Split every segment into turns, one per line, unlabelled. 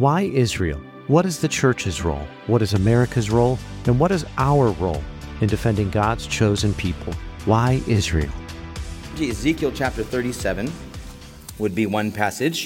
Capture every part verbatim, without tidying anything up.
Why Israel? What is the church's role? What is America's role? And what is our role in defending God's chosen people? Why Israel?
Ezekiel chapter thirty-seven would be one passage.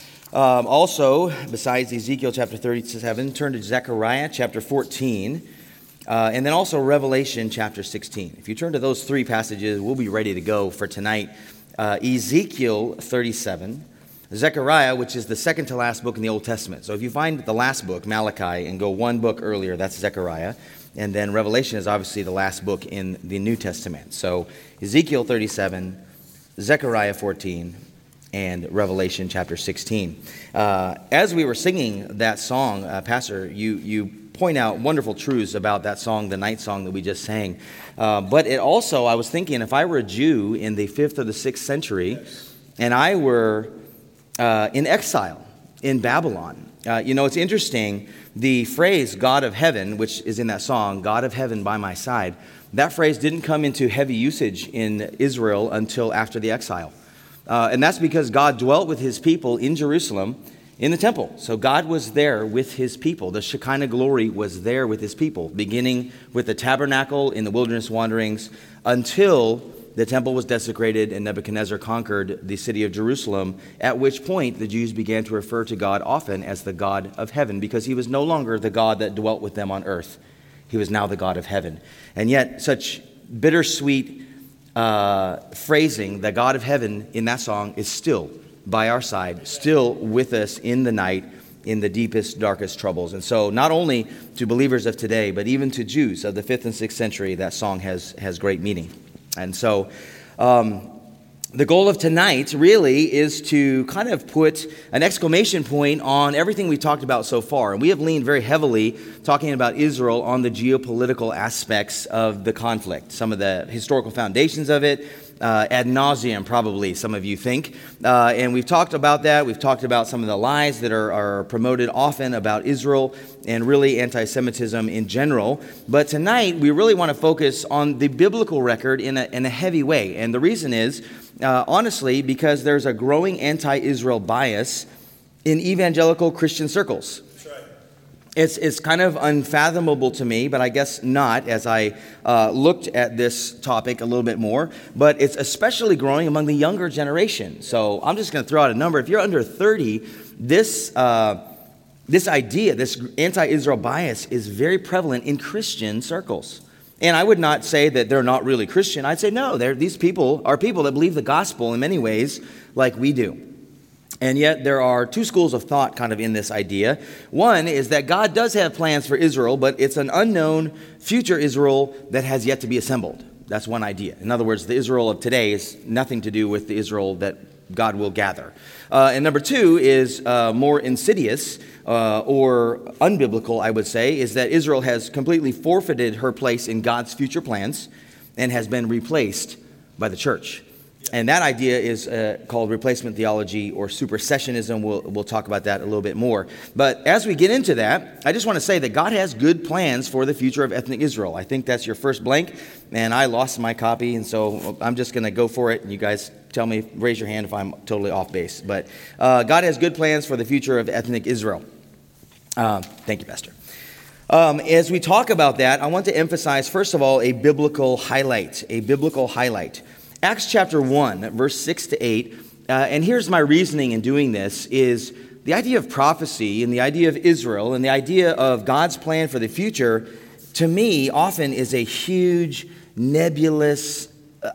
Um, also, besides Ezekiel chapter thirty-seven, turn to Zechariah chapter fourteen, uh, and then also Revelation chapter sixteen. If you turn to those three passages, we'll be ready to go for tonight. Uh, Ezekiel thirty-seven, Zechariah, which is the second to last book in the Old Testament. So if you find the last book, Malachi, and go one book earlier, that's Zechariah. And then Revelation is obviously the last book in the New Testament. So Ezekiel thirty-seven, Zechariah fourteen, and Revelation chapter sixteen. Uh, as we were singing that song, uh, Pastor, you you point out wonderful truths about that song, the night song that we just sang. Uh, but it also, I was thinking, if I were a Jew in the fifth or the sixth century, and I were uh, in exile in Babylon, uh, you know, it's interesting. The phrase God of heaven, which is in that song, God of heaven by my side, that phrase didn't come into heavy usage in Israel until after the exile. Uh, and that's because God dwelt with his people in Jerusalem in the temple. So God was there with his people. The Shekinah glory was there with his people, beginning with the tabernacle in the wilderness wanderings until the temple was desecrated and Nebuchadnezzar conquered the city of Jerusalem, at which point the Jews began to refer to God often as the God of heaven, because he was no longer the God that dwelt with them on earth. He was now the God of heaven. And yet such bittersweet uh, phrasing, the God of heaven in that song is still by our side, still with us in the night, in the deepest, darkest troubles. And so not only to believers of today, but even to Jews of the fifth and sixth century, that song has, has great meaning. And so um, the goal of tonight really is to kind of put an exclamation point on everything we've talked about so far. And we have leaned very heavily talking about Israel on the geopolitical aspects of the conflict, some of the historical foundations of it, uh, ad nauseum probably, some of you think. Uh, and we've talked about that. We've talked about some of the lies that are, are promoted often about Israel and really anti-Semitism in general. But tonight, we really want to focus on the biblical record in a, in a heavy way. And the reason is, uh, honestly, because there's a growing anti-Israel bias in evangelical Christian circles. That's right. It's, it's kind of unfathomable to me, but I guess not, as I uh, looked at this topic a little bit more. But it's especially growing among the younger generation. So I'm just going to throw out a number. If you're under thirty, this... Uh, This idea, this anti-Israel bias is very prevalent in Christian circles. And I would not say that they're not really Christian. I'd say, no, they're, these people are people that believe the gospel in many ways like we do. And yet there are two schools of thought kind of in this idea. One is that God does have plans for Israel, but it's an unknown future Israel that has yet to be assembled. That's one idea. In other words, the Israel of today is nothing to do with the Israel that God will gather. Uh, and number two is uh, more insidious uh, or unbiblical, I would say, is that Israel has completely forfeited her place in God's future plans and has been replaced by the church. And that idea is uh, called replacement theology or supersessionism. We'll, we'll talk about that a little bit more. But as we get into that, I just want to say that God has good plans for the future of ethnic Israel. I think that's your first blank, and I lost my copy, and so I'm just going to go for it, and you guys tell me, raise your hand if I'm totally off base. But uh, God has good plans for the future of ethnic Israel. Uh, thank you, Pastor. Um, as we talk about that, I want to emphasize, first of all, a biblical highlight, a biblical highlight. Acts chapter one, verse six to eight, uh, and here's my reasoning in doing this, is the idea of prophecy and the idea of Israel and the idea of God's plan for the future, to me, often is a huge, nebulous,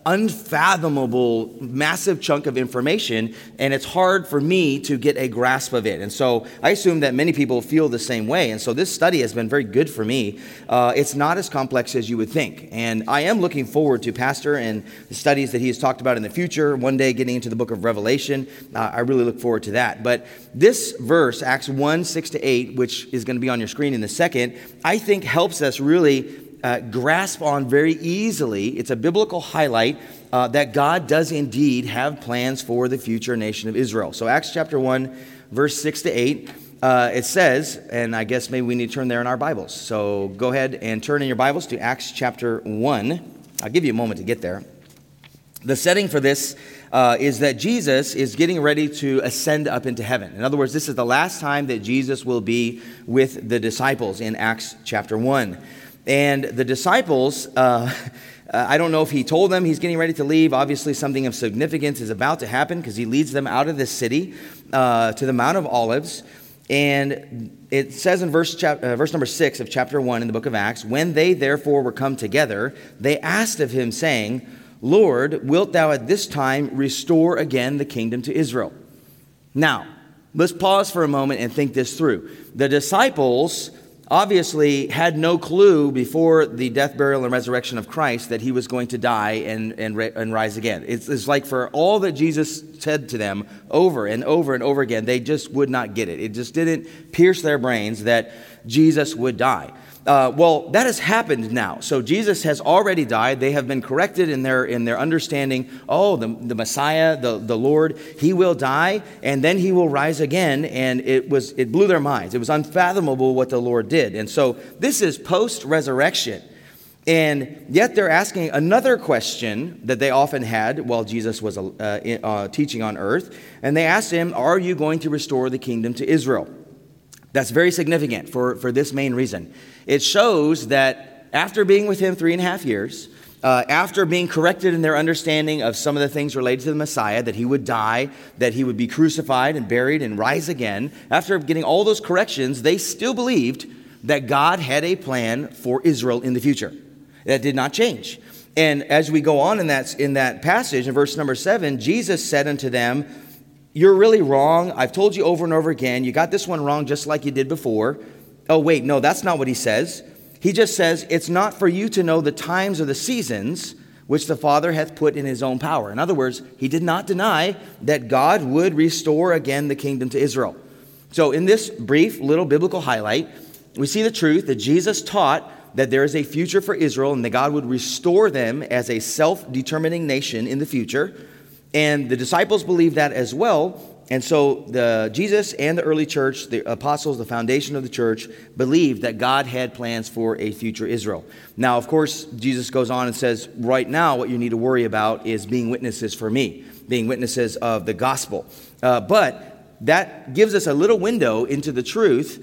unfathomable, massive chunk of information, and it's hard for me to get a grasp of it. And so I assume that many people feel the same way, and so this study has been very good for me. Uh, it's not as complex as you would think, and I am looking forward to Pastor and the studies that he has talked about in the future, one day getting into the book of Revelation. Uh, I really look forward to that. But this verse, Acts one, six to eight, which is going to be on your screen in a second, I think helps us really Uh, grasp on very easily. It's a biblical highlight uh, that God does indeed have plans for the future nation of Israel. So Acts chapter one, verse six to eight, uh, it says, and I guess maybe we need to turn there in our Bibles. So go ahead and turn in your Bibles to Acts chapter one. I'll give you a moment to get there. The setting for this uh, is that Jesus is getting ready to ascend up into heaven. In other words, this is the last time that Jesus will be with the disciples in Acts chapter one. And the disciples, uh, I don't know if he told them he's getting ready to leave. Obviously, something of significance is about to happen because he leads them out of this city uh, to the Mount of Olives. And it says in verse, chap- uh, verse number six of chapter one in the book of Acts, when they therefore were come together, they asked of him, saying, Lord, wilt thou at this time restore again the kingdom to Israel? Now, let's pause for a moment and think this through. The disciples obviously had no clue before the death, burial, and resurrection of Christ that he was going to die and, and, and rise again. It's, it's like for all that Jesus said to them over and over and over again, they just would not get it. It just didn't pierce their brains that Jesus would die. Uh, well, that has happened now. So Jesus has already died. They have been corrected in their in their understanding. Oh, the, the Messiah, the, the Lord, he will die and then he will rise again. And it was it blew their minds. It was unfathomable what the Lord did. And so this is post-resurrection. And yet they're asking another question that they often had while Jesus was uh, in, uh, teaching on earth. And they asked him, are you going to restore the kingdom to Israel? That's very significant for, for this main reason. It shows that after being with him three and a half years, uh, after being corrected in their understanding of some of the things related to the Messiah, that he would die, that he would be crucified and buried and rise again, after getting all those corrections, they still believed that God had a plan for Israel in the future. That did not change. And as we go on in that, in that passage, in verse number seven, Jesus said unto them, you're really wrong. I've told you over and over again. You got this one wrong just like you did before. Oh, wait, no, that's not what he says. He just says, it's not for you to know the times or the seasons which the Father hath put in his own power. In other words, he did not deny that God would restore again the kingdom to Israel. So in this brief little biblical highlight, we see the truth that Jesus taught that there is a future for Israel and that God would restore them as a self-determining nation in the future. And the disciples believed that as well. And so the Jesus and the early church, the apostles, the foundation of the church, believed that God had plans for a future Israel. Now, of course, Jesus goes on and says, right now what you need to worry about is being witnesses for me, being witnesses of the gospel. Uh, but that gives us a little window into the truth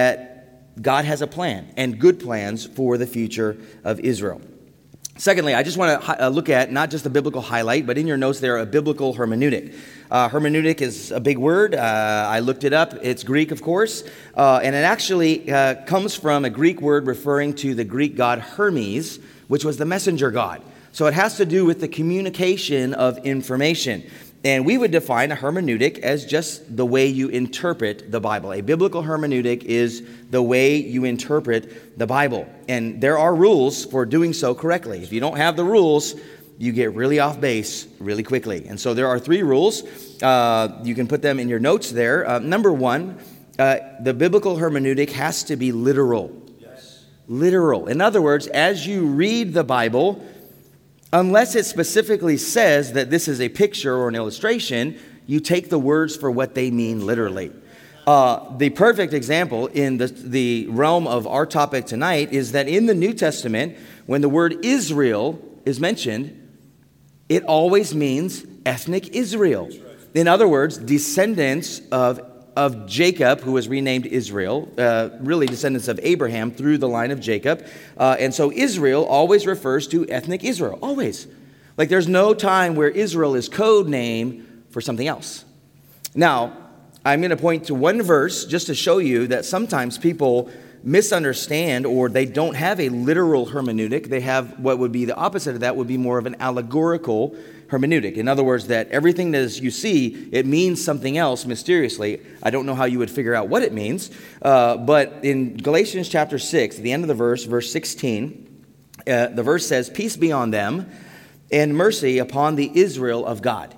that God has a plan and good plans for the future of Israel. Secondly, I just want to look at not just a biblical highlight, but in your notes there, a biblical hermeneutic. Uh, hermeneutic is a big word. Uh, I looked it up. It's Greek, of course. Uh, and it actually uh, comes from a Greek word referring to the Greek god Hermes, which was the messenger god. So it has to do with the communication of information. And we would define a hermeneutic as just the way you interpret the Bible. A biblical hermeneutic is the way you interpret the Bible. And there are rules for doing so correctly. If you don't have the rules, you get really off base really quickly. And so there are three rules. Uh, you can put them in your notes there. Uh, number one, uh, the biblical hermeneutic has to be literal. Yes. Literal. In other words, as you read the Bible, unless it specifically says that this is a picture or an illustration, you take the words for what they mean literally. Uh, the perfect example in the, the realm of our topic tonight is that in the New Testament, when the word Israel is mentioned, it always means ethnic Israel. In other words, descendants of, of Jacob, who was renamed Israel, uh, really descendants of Abraham through the line of Jacob. Uh, and so Israel always refers to ethnic Israel, always. Like there's no time where Israel is code name for something else. Now, I'm going to point to one verse just to show you that sometimes people misunderstand or they don't have a literal hermeneutic. They have what would be the opposite of that would be more of an allegorical hermeneutic. In other words, that everything that is, you see, it means something else mysteriously. I don't know how you would figure out what it means. Uh, but in Galatians chapter six, at the end of the verse, verse sixteen, uh, the verse says, peace be on them and mercy upon the Israel of God.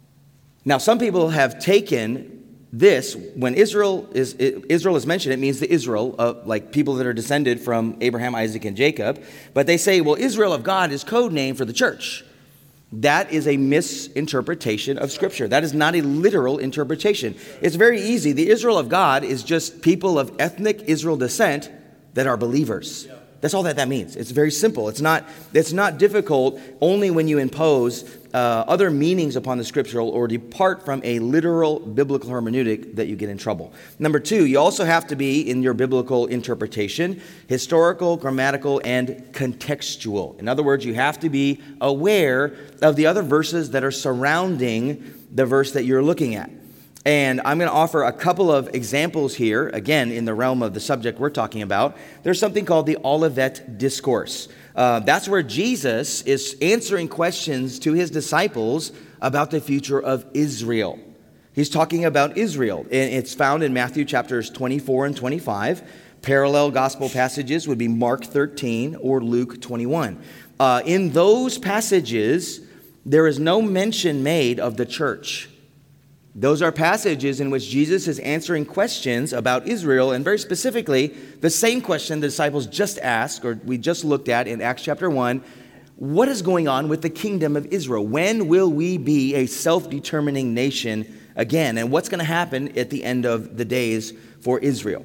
Now, some people have taken this, when Israel is Israel is mentioned, it means the Israel, of, like people that are descended from Abraham, Isaac, and Jacob. But they say, well, Israel of God is code name for the church. That is a misinterpretation of Scripture. That is not a literal interpretation. It's very easy. The Israel of God is just people of ethnic Israel descent that are believers. That's all that that means. It's very simple. It's not, it's not difficult only when you impose uh, other meanings upon the scriptural or depart from a literal biblical hermeneutic that you get in trouble. Number two, you also have to be, in your biblical interpretation, historical, grammatical, and contextual. In other words, you have to be aware of the other verses that are surrounding the verse that you're looking at. And I'm going to offer a couple of examples here, again, in the realm of the subject we're talking about. There's something called the Olivet Discourse. Uh, that's where Jesus is answering questions to his disciples about the future of Israel. He's talking about Israel, and it's found in Matthew chapters twenty-four and twenty-five. Parallel gospel passages would be Mark thirteen or Luke twenty-one. Uh, in those passages, there is no mention made of the church. Those are passages in which Jesus is answering questions about Israel, and very specifically, the same question the disciples just asked, or we just looked at in Acts chapter one. What is going on with the kingdom of Israel? When will we be a self-determining nation again? And what's going to happen at the end of the days for Israel?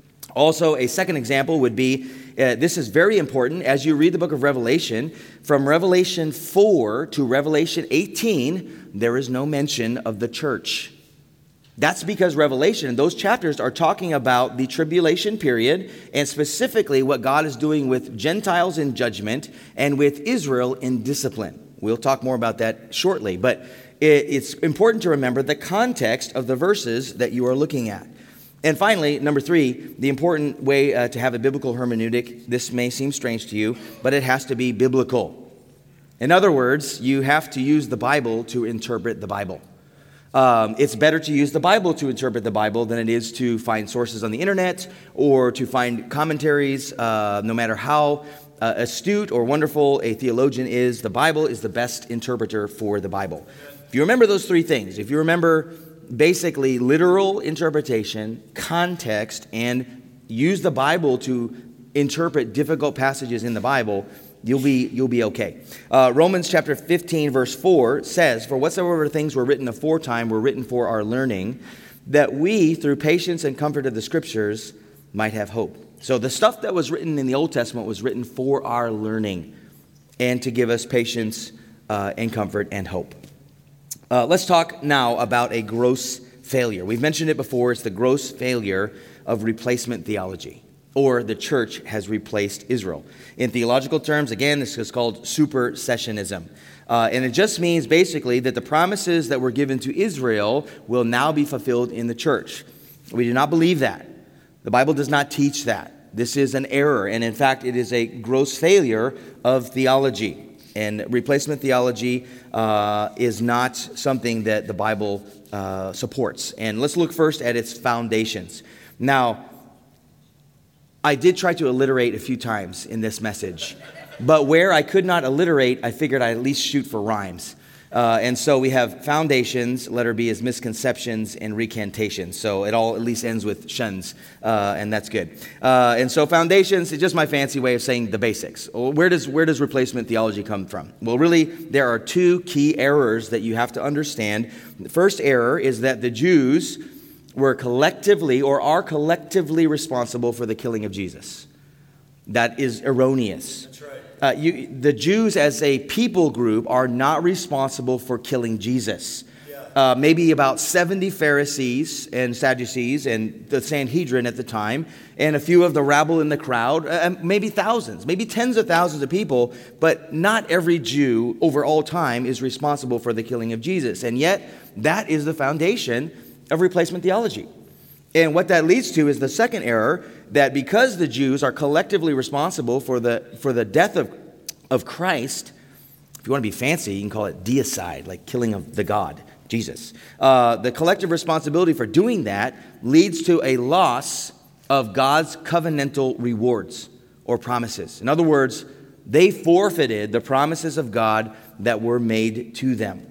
Also, a second example would be, uh, this is very important as you read the book of Revelation. From Revelation four to Revelation eighteen, there is no mention of the church. That's because Revelation, those chapters are talking about the tribulation period, and specifically what God is doing with Gentiles in judgment and with Israel in discipline. We'll talk more about that shortly, but it's important to remember the context of the verses that you are looking at. And finally, number three, the important way uh, to have a biblical hermeneutic. This may seem strange to you, but it has to be biblical. In other words, you have to use the Bible to interpret the Bible. Um, it's better to use the Bible to interpret the Bible than it is to find sources on the internet or to find commentaries. Uh, no matter how uh, astute or wonderful a theologian is, the Bible is the best interpreter for the Bible. If you remember those three things, if you remember basically literal interpretation, context, and use the Bible to interpret difficult passages in the Bible, you'll be you'll be okay. Uh, Romans chapter fifteen, verse four says, "For whatsoever things were written aforetime were written for our learning, that we, through patience and comfort of the Scriptures, might have hope." So the stuff that was written in the Old Testament was written for our learning and to give us patience uh, and comfort and hope. Uh, let's talk now about a gross failure. We've mentioned it before. It's the gross failure of replacement theology, or the church has replaced Israel. In theological terms, again, this is called supersessionism. Uh, and it just means basically that the promises that were given to Israel will now be fulfilled in the church. We do not believe that. The Bible does not teach that. This is an error, and in fact, it is a gross failure of theology. And replacement theology uh, is not something that the Bible uh, supports. And let's look first at its foundations. Now, I did try to alliterate a few times in this message, but where I could not alliterate, I figured I'd at least shoot for rhymes. Uh, and so we have foundations, letter B is misconceptions and recantations. So it all at least ends with shuns, uh, and that's good. Uh, and so foundations is just my fancy way of saying the basics. Where does where does replacement theology come from? Well, really, there are two key errors that you have to understand. The first error is that the Jews were collectively or are collectively responsible for the killing of Jesus. That is erroneous. That's right. Uh, you, the Jews as a people group are not responsible for killing Jesus. Yeah. Uh, maybe about seventy Pharisees and Sadducees and the Sanhedrin at the time, and a few of the rabble in the crowd, uh, maybe thousands, maybe tens of thousands of people, but not every Jew over all time is responsible for the killing of Jesus. And yet, that is the foundation of replacement theology. And what that leads to is the second error, that because the Jews are collectively responsible for the for the death of, of Christ, if you want to be fancy, you can call it deicide, like killing of the God, Jesus. Uh, the collective responsibility for doing that leads to a loss of God's covenantal rewards or promises. In other words, they forfeited the promises of God that were made to them.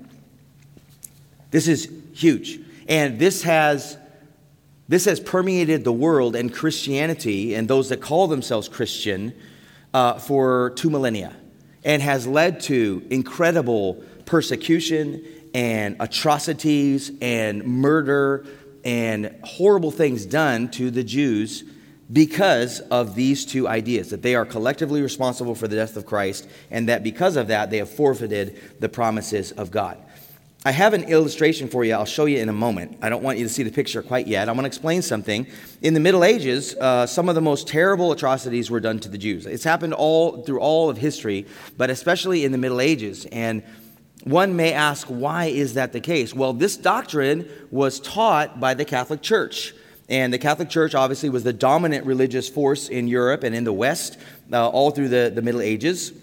This is huge. And this has... This has permeated the world and Christianity and those that call themselves Christian uh, for two millennia, and has led to incredible persecution and atrocities and murder and horrible things done to the Jews because of these two ideas, that they are collectively responsible for the death of Christ, and that because of that, they have forfeited the promises of God. I have an illustration for you. I'll show you in a moment. I don't want you to see the picture quite yet. I'm going to explain something. In the Middle Ages, uh, some of the most terrible atrocities were done to the Jews. It's happened all through all of history, but especially in the Middle Ages. And one may ask, why is that the case? Well, this doctrine was taught by the Catholic Church. And the Catholic Church obviously was the dominant religious force in Europe and in the West uh, all through the, the Middle Ages.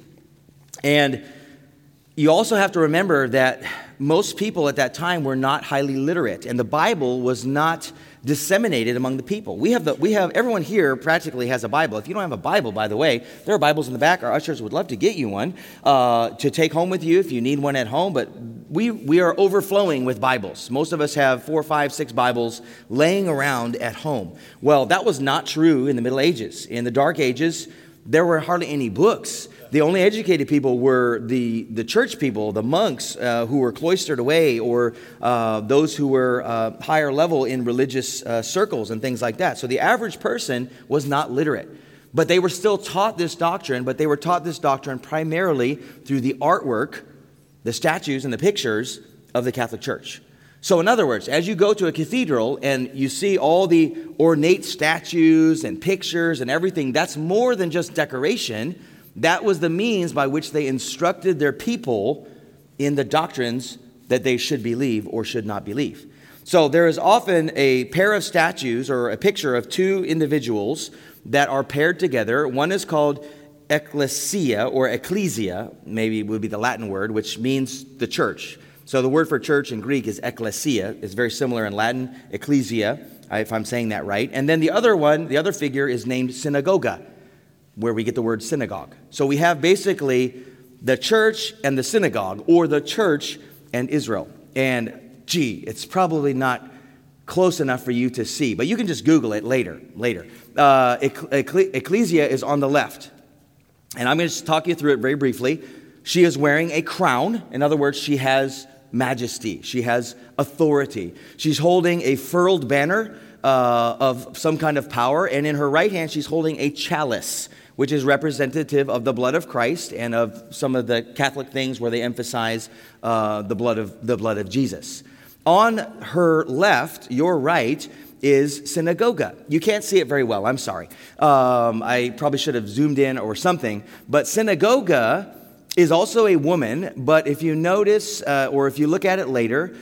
And you also have to remember that most people at that time were not highly literate, and the Bible was not disseminated among the people. We have the we have everyone here practically has a Bible. If you don't have a Bible, by the way, there are Bibles in the back. Our ushers would love to get you one uh, to take home with you if you need one at home. But we we are overflowing with Bibles. Most of us have four, five, six Bibles laying around at home. Well, that was not true in the Middle Ages. In the Dark Ages, there were hardly any books. The only educated people were the, the church people, the monks uh, who were cloistered away, or uh, those who were uh, higher level in religious uh, circles and things like that. So the average person was not literate. But they were still taught this doctrine, but they were taught this doctrine primarily through the artwork, the statues and the pictures of the Catholic Church. So in other words, as you go to a cathedral and you see all the ornate statues and pictures and everything, that's more than just decoration. That was the means by which they instructed their people in the doctrines that they should believe or should not believe. So there is often a pair of statues or a picture of two individuals that are paired together. One is called ecclesia or ecclesia, maybe would be the Latin word, which means the church. So the word for church in Greek is ekklesia. It's very similar in Latin, ecclesia, if I'm saying that right. And then the other one, the other figure is named synagoga, where we get the word synagogue. So we have basically the church and the synagogue, or the church and Israel. And gee, it's probably not close enough for you to see, but you can just Google it later. Later, uh, ecclesia is on the left, and I'm going to just talk you through it very briefly. She is wearing a crown. In other words, she has majesty. She has authority. She's holding a furled banner uh, of some kind of power, and in her right hand, she's holding a chalice, which is representative of the blood of Christ and of some of the Catholic things where they emphasize uh, the blood of the blood of Jesus. On her left, your right, is synagoga. You can't see it very well. I'm sorry. Um, I probably should have zoomed in or something. But synagoga is also a woman, but if you notice, uh, or if you look at it later,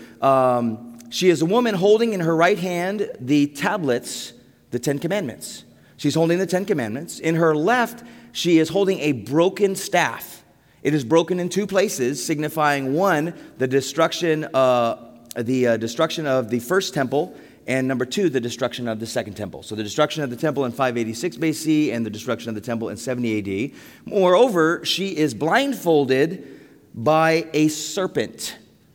um, she is a woman holding in her right hand the tablets, the Ten Commandments. She's holding the Ten Commandments. In her left, she is holding a broken staff. It is broken in two places, signifying one, the destruction, uh, the uh, destruction of the first temple, and number two, the destruction of the second temple. So the destruction of the temple in five eighty-six B C and the destruction of the temple in seventy A D. Moreover, she is blindfolded by a serpent.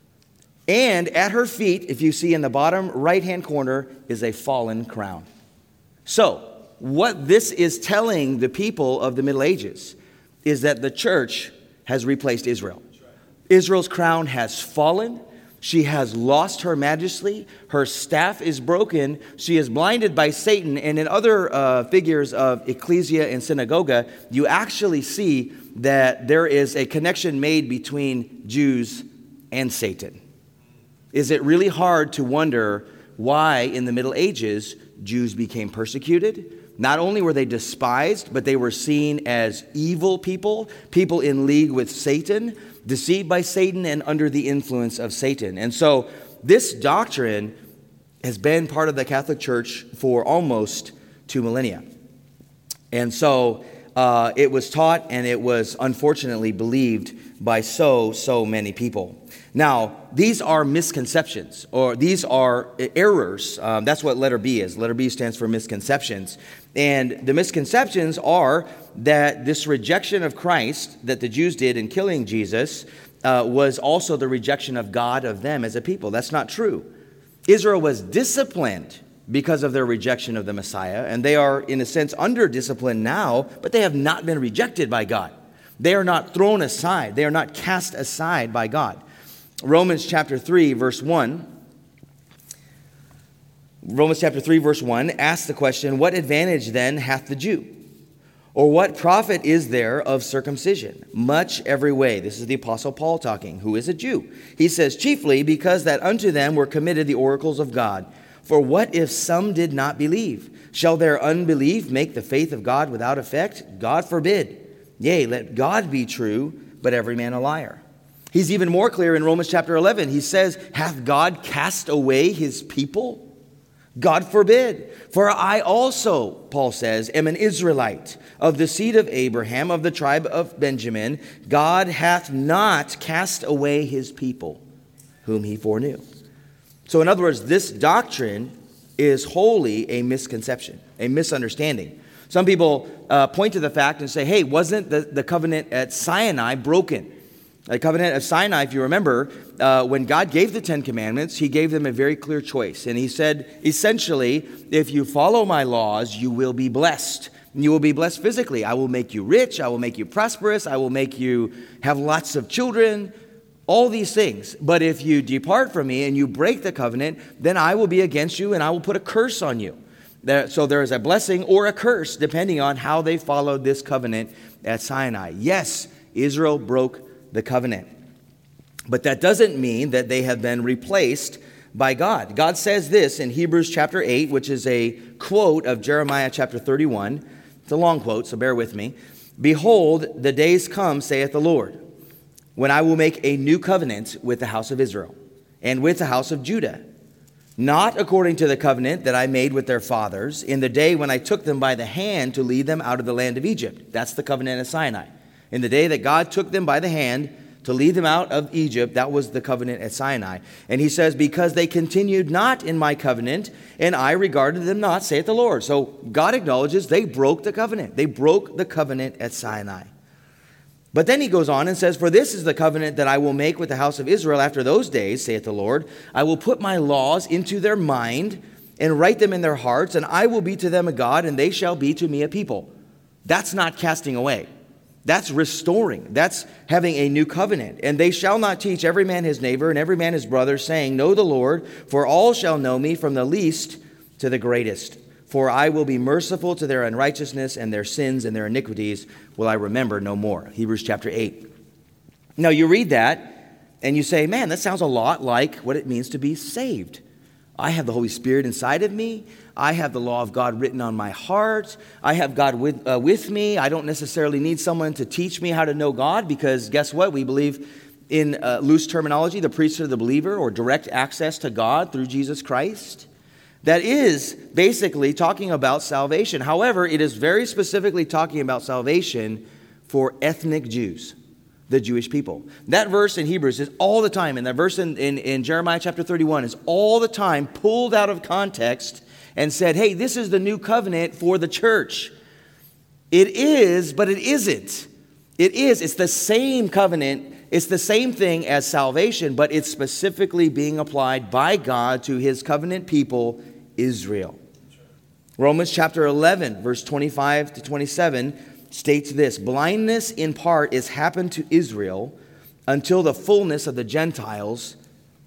And at her feet, if you see in the bottom right-hand corner, is a fallen crown. So what this is telling the people of the Middle Ages is that the church has replaced Israel. Israel's crown has fallen. She has lost her majesty. Her staff is broken. She is blinded by Satan. And in other uh, figures of ecclesia and synagoga, you actually see that there is a connection made between Jews and Satan. Is it really hard to wonder why in the Middle Ages Jews became persecuted? Not only were they despised, but they were seen as evil people, people in league with Satan, deceived by Satan and under the influence of Satan. And so this doctrine has been part of the Catholic Church for almost two millennia. And so uh, it was taught and it was unfortunately believed by so, so many people. Now, these are misconceptions, or these are errors. Um, that's what letter B is. Letter B stands for misconceptions. And the misconceptions are that this rejection of Christ that the Jews did in killing Jesus uh, was also the rejection of God of them as a people. That's not true. Israel was disciplined because of their rejection of the Messiah, and they are, in a sense, under discipline now, but they have not been rejected by God. They are not thrown aside. They are not cast aside by God. Romans chapter three, verse one. Romans chapter three, verse one asks the question, what advantage then hath the Jew? Or what profit is there of circumcision? Much every way. This is the Apostle Paul talking, who is a Jew. He says, chiefly because that unto them were committed the oracles of God. For what if some did not believe? Shall their unbelief make the faith of God without effect? God forbid. Yea, let God be true, but every man a liar. He's even more clear in Romans chapter eleven. He says, hath God cast away his people? God forbid. For I also, Paul says, am an Israelite of the seed of Abraham, of the tribe of Benjamin. God hath not cast away his people, whom he foreknew. So in other words, this doctrine is wholly a misconception, a misunderstanding. Some people uh, point to the fact and say, hey, wasn't the, the covenant at Sinai broken? The covenant of Sinai, if you remember, uh, when God gave the Ten Commandments, he gave them a very clear choice. And he said, essentially, if you follow my laws, you will be blessed. You will be blessed physically. I will make you rich. I will make you prosperous. I will make you have lots of children. All these things. But if you depart from me and you break the covenant, then I will be against you and I will put a curse on you. There, so there is a blessing or a curse depending on how they followed this covenant at Sinai. Yes, Israel broke the covenant. But that doesn't mean that they have been replaced by God. God says this in Hebrews chapter eight, which is a quote of Jeremiah chapter thirty-one. It's a long quote, so bear with me. Behold, the days come, saith the Lord, when I will make a new covenant with the house of Israel and with the house of Judah, not according to the covenant that I made with their fathers in the day when I took them by the hand to lead them out of the land of Egypt. That's the covenant of Sinai. In the day that God took them by the hand to lead them out of Egypt, that was the covenant at Sinai. And he says, because they continued not in my covenant, and I regarded them not, saith the Lord. So God acknowledges they broke the covenant. They broke the covenant at Sinai. But then he goes on and says, for this is the covenant that I will make with the house of Israel after those days, saith the Lord. I will put my laws into their mind and write them in their hearts, and I will be to them a God, and they shall be to me a people. That's not casting away. That's restoring. That's having a new covenant. And they shall not teach every man his neighbor and every man his brother, saying, know the Lord, for all shall know me from the least to the greatest. For I will be merciful to their unrighteousness, and their sins and their iniquities will I remember no more. Hebrews chapter eight. Now you read that and you say, man, that sounds a lot like what it means to be saved. I have the Holy Spirit inside of me. I have the law of God written on my heart. I have God with, uh, with me. I don't necessarily need someone to teach me how to know God, because guess what? We believe in uh, loose terminology, the priesthood of the believer, or direct access to God through Jesus Christ. That is basically talking about salvation. However, it is very specifically talking about salvation for ethnic Jews, the Jewish people. That verse in Hebrews is all the time, and that verse in, in, in Jeremiah chapter thirty-one is all the time pulled out of context and said, hey, this is the new covenant for the church. It is, but it isn't. It is. It's the same covenant. It's the same thing as salvation, but it's specifically being applied by God to his covenant people, Israel. Romans chapter eleven, verse twenty-five to twenty-seven states this: blindness in part is happened to Israel until the fullness of the Gentiles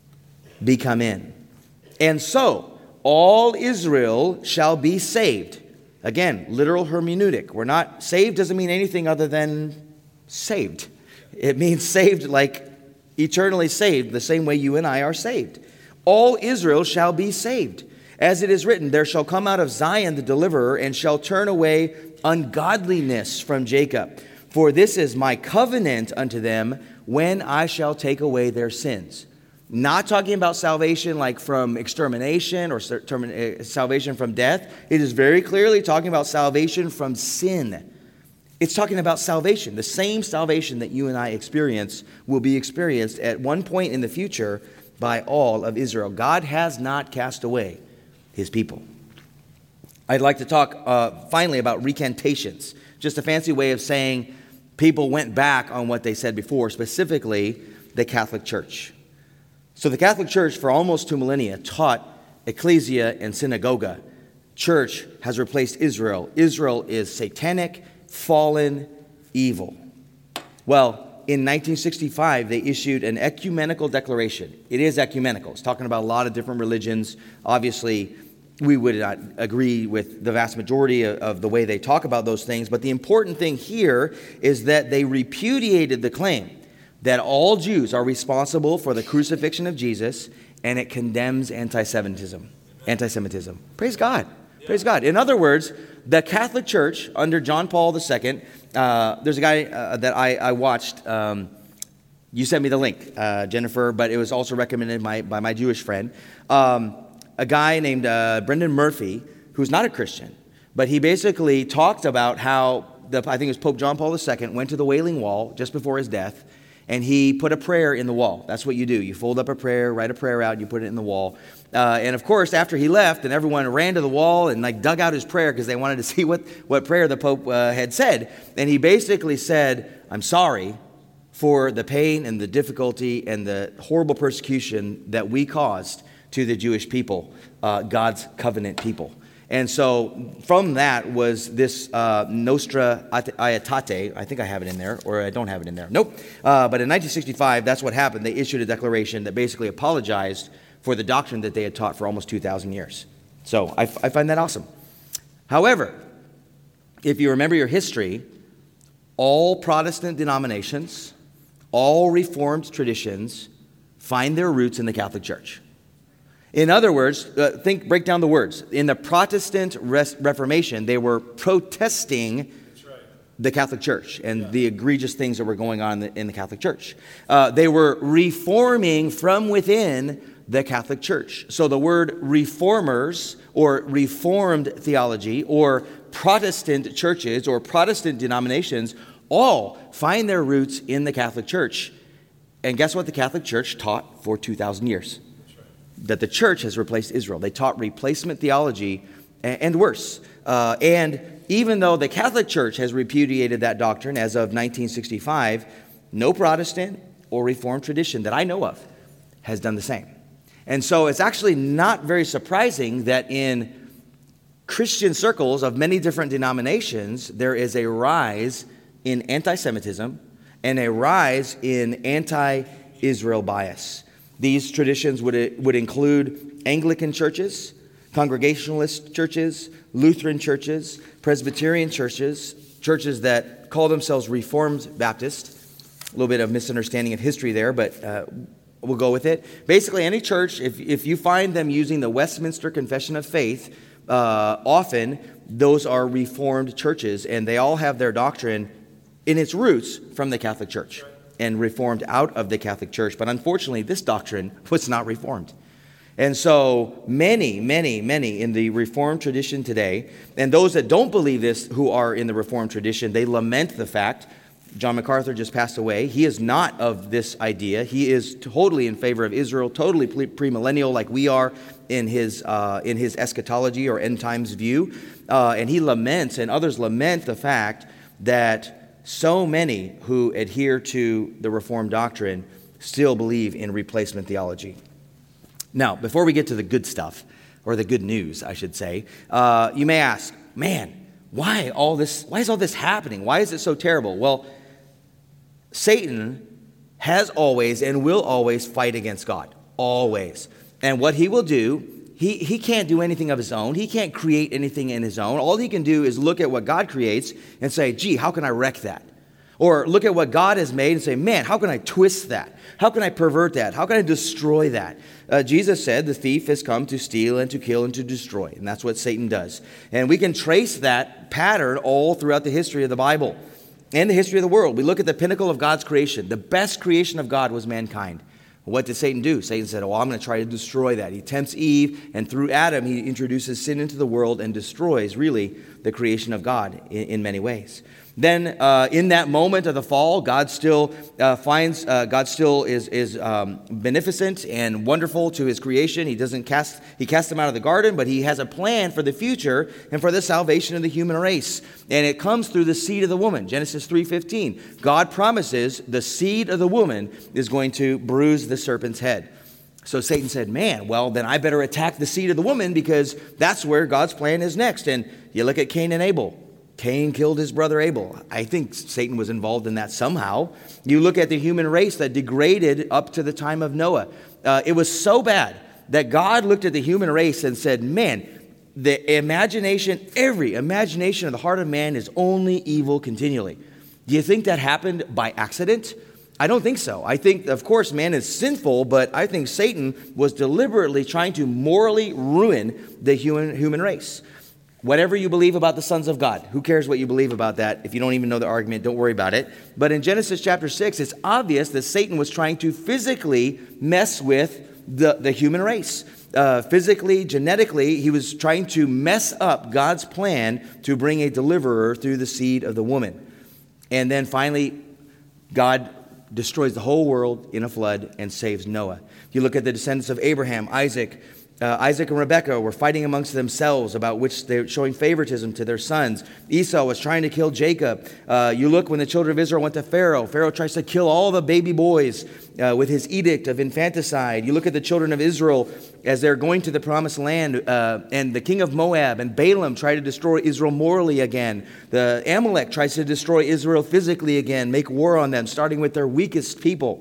be come in. And so all Israel shall be saved. Again, literal hermeneutic. We're not, saved doesn't mean anything other than saved. It means saved like eternally saved, the same way you and I are saved. All Israel shall be saved. As it is written, there shall come out of Zion the deliverer, and shall turn away ungodliness from Jacob. For this is my covenant unto them, when I shall take away their sins. Not talking about salvation like from extermination or salvation from death. It is very clearly talking about salvation from sin. It's talking about salvation. The same salvation that you and I experience will be experienced at one point in the future by all of Israel. God has not cast away his people. I'd like to talk uh, finally about recantations. Just a fancy way of saying people went back on what they said before, specifically the Catholic Church. So the Catholic Church for almost two millennia taught ecclesia and synagoga. Church has replaced Israel. Israel is satanic, fallen, evil. Well, in nineteen sixty-five, they issued an ecumenical declaration. It is ecumenical. It's talking about a lot of different religions. Obviously, we would not agree with the vast majority of, of the way they talk about those things. But the important thing here is that they repudiated the claim that all Jews are responsible for the crucifixion of Jesus, and it condemns anti-Semitism. Anti-Semitism. Praise God. Praise God. In other words, the Catholic Church under John Paul the Second, uh, there's a guy uh, that I, I watched. Um, you sent me the link, uh, Jennifer, but it was also recommended by, by my Jewish friend. Um, a guy named uh, Brendan Murphy, who's not a Christian, but he basically talked about how, the, I think it was Pope John Paul the Second, went to the Wailing Wall just before his death, and he put a prayer in the wall. That's what you do. You fold up a prayer, write a prayer out, and you put it in the wall. Uh, and of course, after he left, and everyone ran to the wall and like dug out his prayer because they wanted to see what, what prayer the Pope uh, had said. And he basically said, I'm sorry for the pain and the difficulty and the horrible persecution that we caused to the Jewish people, uh, God's covenant people. And so from that was this uh, Nostra Aetate. I think I have it in there, or I don't have it in there. Nope. Uh, but in nineteen sixty-five, that's what happened. They issued a declaration that basically apologized for the doctrine that they had taught for almost two thousand years. So I, I find that awesome. However, if you remember your history, all Protestant denominations, all Reformed traditions find their roots in the Catholic Church. In other words, uh, think, break down the words. In the Protestant Res- Reformation, they were protesting right. the Catholic Church and yeah. the egregious things that were going on in the, in the Catholic Church. Uh, they were reforming from within the Catholic Church. So the word reformers or reformed theology or Protestant churches or Protestant denominations all find their roots in the Catholic Church. And guess what the Catholic Church taught for two thousand years? That the church has replaced Israel. They taught replacement theology and, and worse. Uh, and even though the Catholic Church has repudiated that doctrine as of nineteen sixty-five, no Protestant or Reformed tradition that I know of has done the same. And so it's actually not very surprising that in Christian circles of many different denominations, there is a rise in anti-Semitism and a rise in anti-Israel bias. These traditions would, would include Anglican churches, Congregationalist churches, Lutheran churches, Presbyterian churches, churches that call themselves Reformed Baptist. A little bit of misunderstanding of history there, but uh, we'll go with it. Basically, any church, if, if you find them using the Westminster Confession of Faith, uh, often those are Reformed churches, and they all have their doctrine in its roots from the Catholic Church and reformed out of the Catholic Church. But unfortunately, this doctrine was not reformed. And so many, many, many in the Reformed tradition today, and those that don't believe this who are in the Reformed tradition, they lament the fact. John MacArthur just passed away. He is not of this idea. He is totally in favor of Israel, totally premillennial like we are in his uh, in his eschatology or end times view. Uh, and he laments, and others lament the fact that so many who adhere to the Reformed doctrine still believe in replacement theology. Now, before we get to the good stuff, or the good news, I should say, uh, you may ask, man, why all this? Why is all this happening? Why is it so terrible? Well, Satan has always and will always fight against God, always. And what he will do, he, he can't do anything of his own. He can't create anything in his own. All he can do is look at what God creates and say, gee, how can I wreck that? Or look at what God has made and say, man, how can I twist that? How can I pervert that? How can I destroy that? Uh, Jesus said the thief has come to steal and to kill and to destroy. And that's what Satan does. And we can trace that pattern all throughout the history of the Bible and the history of the world. We look at the pinnacle of God's creation. The best creation of God was mankind. What did Satan do? Satan said, oh, I'm going to try to destroy that. He tempts Eve, and through Adam, he introduces sin into the world and destroys, really, the creation of God in, in many ways. Then, uh, in that moment of the fall, God still uh, finds, uh, God still is is um, beneficent and wonderful to His creation. He doesn't cast, He casts them out of the garden, but He has a plan for the future and for the salvation of the human race. And it comes through the seed of the woman. Genesis three fifteen. God promises the seed of the woman is going to bruise the serpent's head. So Satan said, man, well, then I better attack the seed of the woman because that's where God's plan is next. And you look at Cain and Abel. Cain killed his brother Abel. I think Satan was involved in that somehow. You look at the human race that degraded up to the time of Noah. Uh, it was so bad that God looked at the human race and said, man, the imagination, every imagination of the heart of man is only evil continually. Do you think that happened by accident? I don't think so. I think, of course, man is sinful, but I think Satan was deliberately trying to morally ruin the human, human race. Whatever you believe about the sons of God, who cares what you believe about that? If you don't even know the argument, don't worry about it. But in Genesis chapter six, it's obvious that Satan was trying to physically mess with the, the human race. Uh, physically, genetically, he was trying to mess up God's plan to bring a deliverer through the seed of the woman. And then finally, God destroys the whole world in a flood and saves Noah. You look at the descendants of Abraham, Isaac. Uh, Isaac and Rebekah were fighting amongst themselves about which they were showing favoritism to their sons. Esau was trying to kill Jacob. Uh, you look when the children of Israel went to Pharaoh. Pharaoh tries to kill all the baby boys uh, with his edict of infanticide. You look at the children of Israel as they're going to the promised land, uh, and the king of Moab and Balaam try to destroy Israel morally again. The Amalek tries to destroy Israel physically again, make war on them, starting with their weakest people.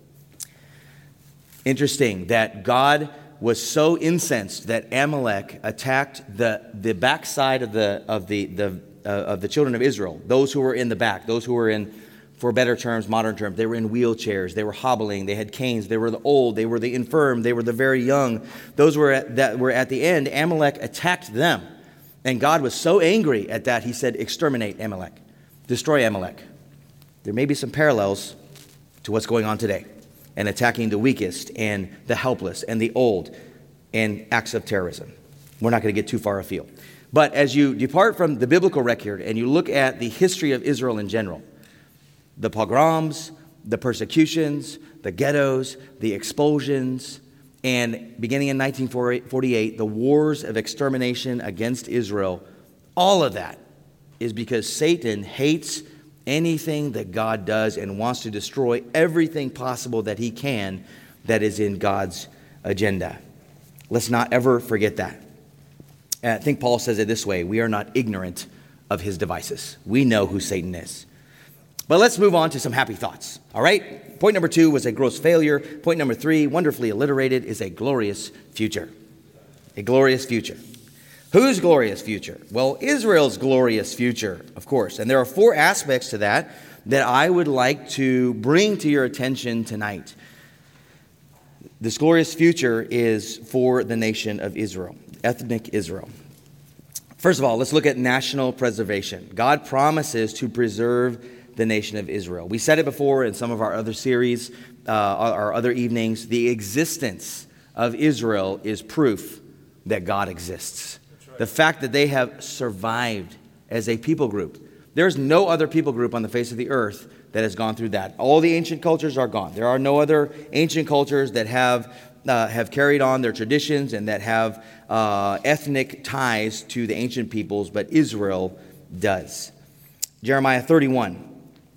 Interesting that God was so incensed that Amalek attacked the, the backside of the of the, the uh, of the children of Israel. Those who were in the back, those who were in, for better terms, modern terms, they were in wheelchairs, they were hobbling, they had canes, they were the old, they were the infirm, they were the very young. Those were at, that were at the end. Amalek attacked them, and God was so angry at that, he said, "Exterminate Amalek, destroy Amalek." There may be some parallels to what's going on today, and attacking the weakest and the helpless and the old, and acts of terrorism. We're not going to get too far afield. But as you depart from the biblical record and you look at the history of Israel in general, the pogroms, the persecutions, the ghettos, the expulsions, and beginning in nineteen forty-eight, the wars of extermination against Israel, all of that is because Satan hates anything that God does and wants to destroy everything possible that he can that is in God's agenda. Let's not ever forget that. And I think Paul says it this way: we are not ignorant of his devices. We know who Satan is. But let's move on to some happy thoughts. All right? Point number two was a gross failure. Point number three, wonderfully alliterated, is a glorious future. A glorious future. Whose glorious future? Well, Israel's glorious future, of course. And there are four aspects to that that I would like to bring to your attention tonight. This glorious future is for the nation of Israel, ethnic Israel. First of all, let's look at national preservation. God promises to preserve the nation of Israel. We said it before in some of our other series, uh, our other evenings. The existence of Israel is proof that God exists. The fact that they have survived as a people group. There's no other people group on the face of the earth that has gone through that. All the ancient cultures are gone. There are no other ancient cultures that have uh, have carried on their traditions and that have uh, ethnic ties to the ancient peoples, but Israel does. Jeremiah thirty-one,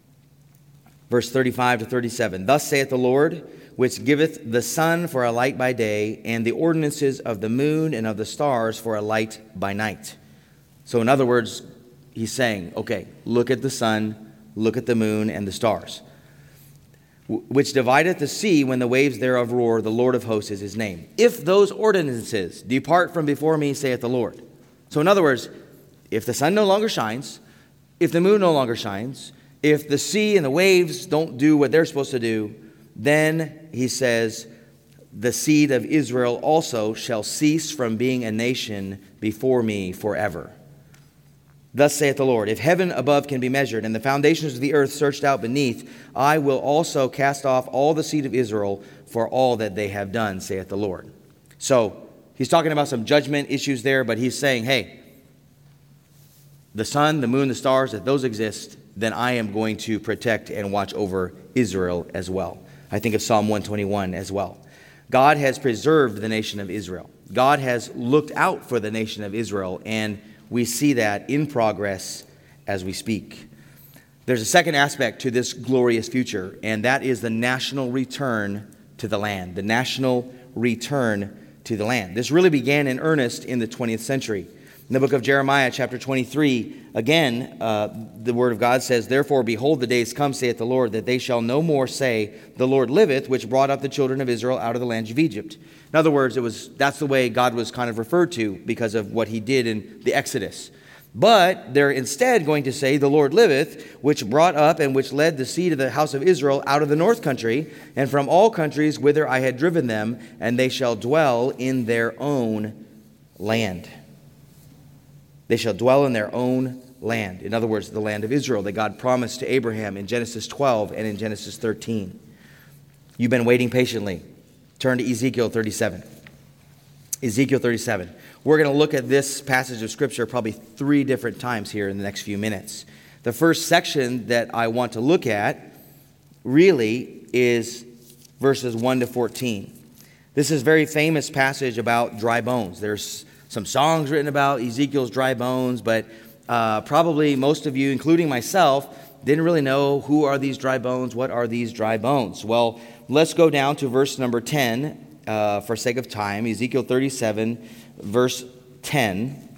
verse thirty-five to thirty-seven. Thus saith the Lord, which giveth the sun for a light by day, and the ordinances of the moon and of the stars for a light by night. So in other words, he's saying, okay, look at the sun, look at the moon and the stars, which divideth the sea when the waves thereof roar, the Lord of hosts is his name. If those ordinances depart from before me, saith the Lord. So in other words, if the sun no longer shines, if the moon no longer shines, if the sea and the waves don't do what they're supposed to do, then, he says, the seed of Israel also shall cease from being a nation before me forever. Thus saith the Lord, if heaven above can be measured, and the foundations of the earth searched out beneath, I will also cast off all the seed of Israel for all that they have done, saith the Lord. So, he's talking about some judgment issues there, but he's saying, hey, the sun, the moon, the stars, if those exist, then I am going to protect and watch over Israel as well. I think of Psalm one twenty-one as well. God has preserved the nation of Israel. God has looked out for the nation of Israel, and we see that in progress as we speak. There's a second aspect to this glorious future, and that is the national return to the land. The national return to the land. This really began in earnest in the twentieth century. In the book of Jeremiah, chapter twenty-three, again, uh, the word of God says, "Therefore, behold, the days come, saith the Lord, that they shall no more say, The Lord liveth, which brought up the children of Israel out of the land of Egypt." In other words, it was that's the way God was kind of referred to because of what he did in the Exodus. But they're instead going to say, "The Lord liveth, which brought up and which led the seed of the house of Israel out of the north country, and from all countries whither I had driven them, and they shall dwell in their own land." They shall dwell in their own land. In other words, the land of Israel that God promised to Abraham in Genesis twelve and in Genesis thirteen. You've been waiting patiently. Turn to Ezekiel thirty-seven. Ezekiel thirty-seven. We're going to look at this passage of Scripture probably three different times here in the next few minutes. The first section that I want to look at really is verses one to fourteen. This is a very famous passage about dry bones. There's some songs written about Ezekiel's dry bones, but uh, probably most of you, including myself, didn't really know who are these dry bones, what are these dry bones. Well, let's go down to verse number ten uh, for sake of time. Ezekiel thirty-seven, verse ten.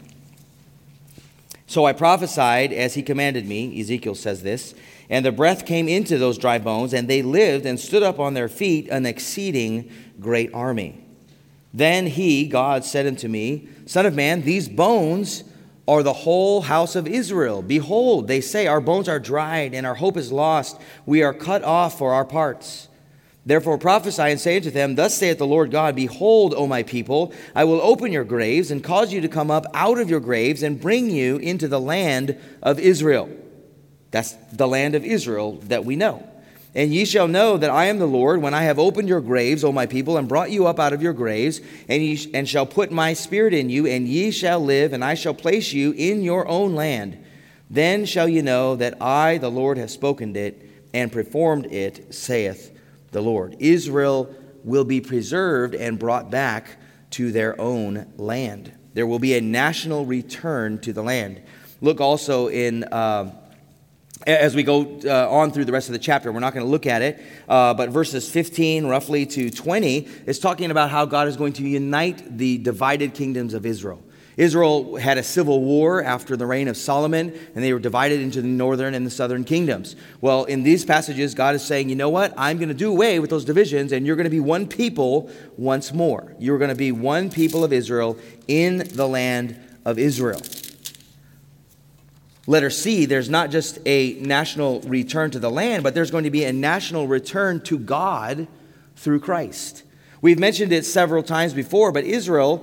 "So I prophesied as he commanded me," Ezekiel says this, "and the breath came into those dry bones, and they lived and stood up on their feet, an exceeding great army. Then he, God, said unto me, Son of man, these bones are the whole house of Israel. Behold, they say, Our bones are dried, and our hope is lost. We are cut off for our parts. Therefore prophesy and say unto them, Thus saith the Lord God, Behold, O my people, I will open your graves, and cause you to come up out of your graves, and bring you into the land of Israel." That's the land of Israel that we know. "And ye shall know that I am the Lord, when I have opened your graves, O my people, and brought you up out of your graves, and ye sh- and shall put my spirit in you, and ye shall live, and I shall place you in your own land. Then shall ye know that I, the Lord, have spoken it, and performed it, saith the Lord." Israel will be preserved and brought back to their own land. There will be a national return to the land. Look also in... Uh, As we go uh, on through the rest of the chapter, we're not going to look at it, uh, but verses fifteen roughly to twenty is talking about how God is going to unite the divided kingdoms of Israel. Israel had a civil war after the reign of Solomon, and they were divided into the northern and the southern kingdoms. Well, in these passages, God is saying, you know what? I'm going to do away with those divisions, and you're going to be one people once more. You're going to be one people of Israel in the land of Israel. Letter C, there's not just a national return to the land, but there's going to be a national return to God through Christ. We've mentioned it several times before, but Israel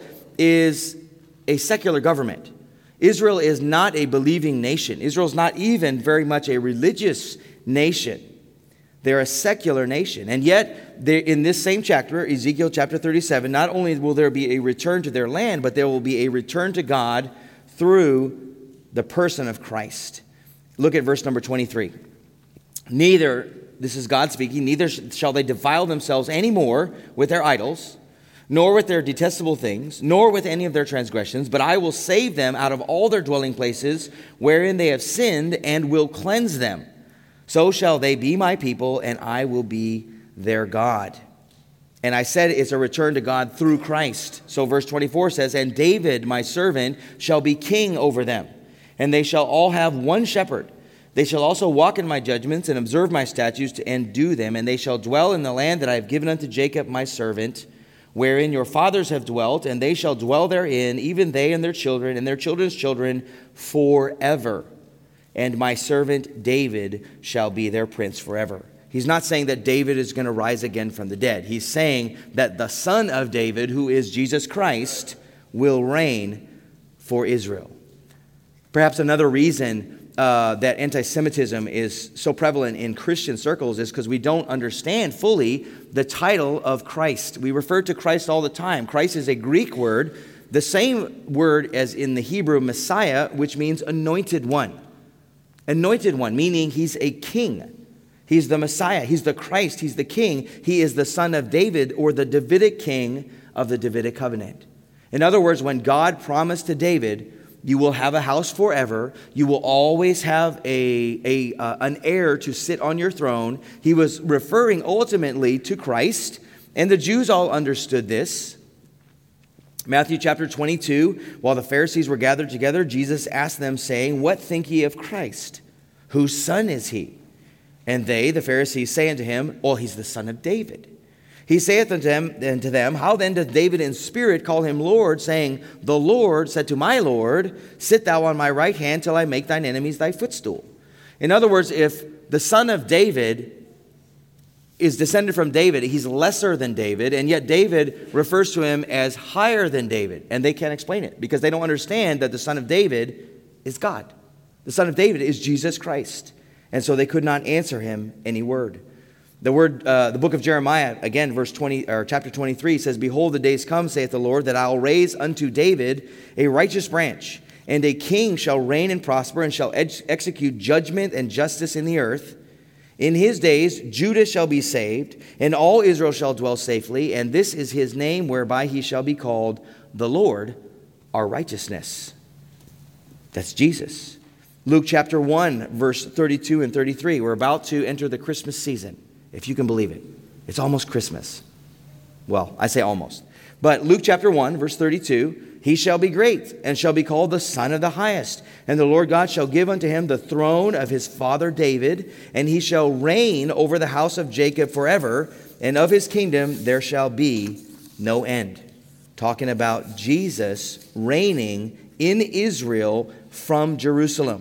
is a secular government. Israel is not a believing nation. Israel is not even very much a religious nation. They're a secular nation. And yet, in this same chapter, Ezekiel chapter thirty-seven, not only will there be a return to their land, but there will be a return to God through the person of Christ. Look at verse number twenty-three. "Neither," this is God speaking, "neither shall they defile themselves any more with their idols, nor with their detestable things, nor with any of their transgressions, but I will save them out of all their dwelling places wherein they have sinned, and will cleanse them. So shall they be my people, and I will be their God." And I said it's a return to God through Christ. So verse twenty-four says, "And David, my servant, shall be king over them. And they shall all have one shepherd. They shall also walk in my judgments and observe my statutes and do them. And they shall dwell in the land that I have given unto Jacob my servant, wherein your fathers have dwelt. And they shall dwell therein, even they and their children and their children's children forever. And my servant David shall be their prince forever." He's not saying that David is going to rise again from the dead. He's saying that the son of David, who is Jesus Christ, will reign for Israel. Perhaps another reason uh, that anti-Semitism is so prevalent in Christian circles is because we don't understand fully the title of Christ. We refer to Christ all the time. Christ is a Greek word, the same word as in the Hebrew Messiah, which means anointed one. Anointed one, meaning he's a king. He's the Messiah. He's the Christ. He's the king. He is the son of David, or the Davidic king of the Davidic covenant. In other words, when God promised to David, you will have a house forever. You will always have a, a uh, an heir to sit on your throne. He was referring ultimately to Christ, and the Jews all understood this. Matthew chapter twenty-two, while the Pharisees were gathered together, Jesus asked them, saying, What think ye of Christ? Whose son is he? And they, the Pharisees, say unto him, Well, he's the son of David. He saith unto them, unto them, How then doth David in spirit call him Lord, saying, The Lord said to my Lord, Sit thou on my right hand till I make thine enemies thy footstool. In other words, if the son of David is descended from David, he's lesser than David, and yet David refers to him as higher than David. And they can't explain it because they don't understand that the son of David is God. The son of David is Jesus Christ. And so they could not answer him any word. The word, uh, the book of Jeremiah, again, verse twenty, or chapter twenty-three says, Behold, the days come, saith the Lord, that I will raise unto David a righteous branch, and a king shall reign and prosper, and shall ex- execute judgment and justice in the earth. In his days Judah shall be saved, and all Israel shall dwell safely, and this is his name whereby he shall be called the Lord, our righteousness. That's Jesus. Luke chapter one, verse thirty-two and thirty-three. We're about to enter the Christmas season, if you can believe it. It's almost Christmas. Well, I say almost. But Luke chapter one, verse thirty-two, He shall be great, and shall be called the Son of the Highest. And the Lord God shall give unto him the throne of his father David, and he shall reign over the house of Jacob forever, and of his kingdom there shall be no end. Talking about Jesus reigning in Israel from Jerusalem.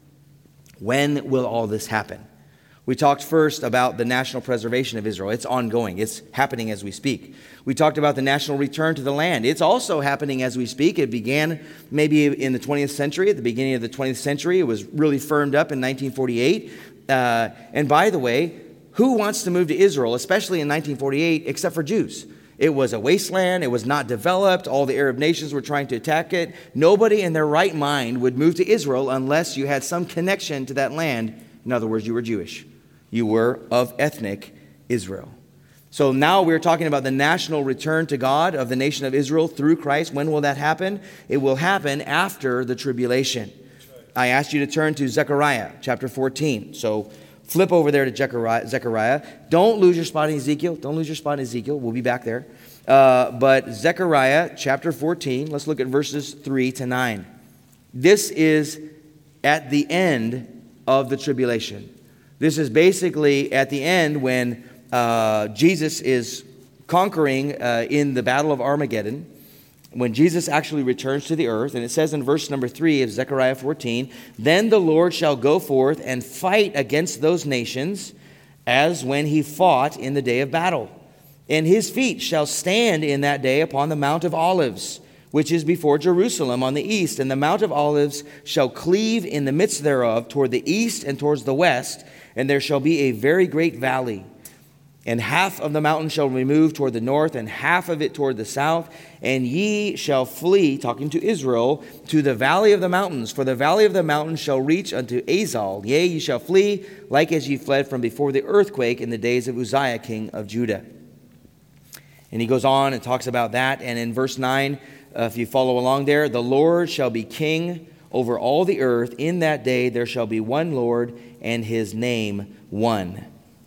When will all this happen? We talked first about the national preservation of Israel. It's ongoing. It's happening as we speak. We talked about the national return to the land. It's also happening as we speak. It began maybe in the twentieth century. At the beginning of the twentieth century, it was really firmed up in nineteen forty-eight. Uh, and by the way, who wants to move to Israel, especially in nineteen forty-eight, except for Jews? It was a wasteland. It was not developed. All the Arab nations were trying to attack it. Nobody in their right mind would move to Israel unless you had some connection to that land. In other words, you were Jewish. You were of ethnic Israel. So now we're talking about the national return to God of the nation of Israel through Christ. When will that happen? It will happen after the tribulation. I asked you to turn to Zechariah chapter fourteen. So flip over there to Zechariah. Don't lose your spot in Ezekiel. Don't lose your spot in Ezekiel. We'll be back there. Uh, but Zechariah chapter fourteen, let's look at verses three to nine. This is at the end of the tribulation. This is basically at the end when uh, Jesus is conquering uh, in the battle of Armageddon, when Jesus actually returns to the earth. And it says in verse number three of Zechariah fourteen, Then the Lord shall go forth and fight against those nations as when he fought in the day of battle. And his feet shall stand in that day upon the Mount of Olives, which is before Jerusalem on the east. And the Mount of Olives shall cleave in the midst thereof toward the east and towards the west. And there shall be a very great valley. And half of the mountain shall remove toward the north, and half of it toward the south. And ye shall flee, talking to Israel, to the valley of the mountains. For the valley of the mountains shall reach unto Azal. Yea, ye shall flee, like as ye fled from before the earthquake in the days of Uzziah king of Judah. And he goes on and talks about that. And in verse nine, uh, if you follow along there, the Lord shall be king over all the earth. In that day there shall be one Lord, and his name one.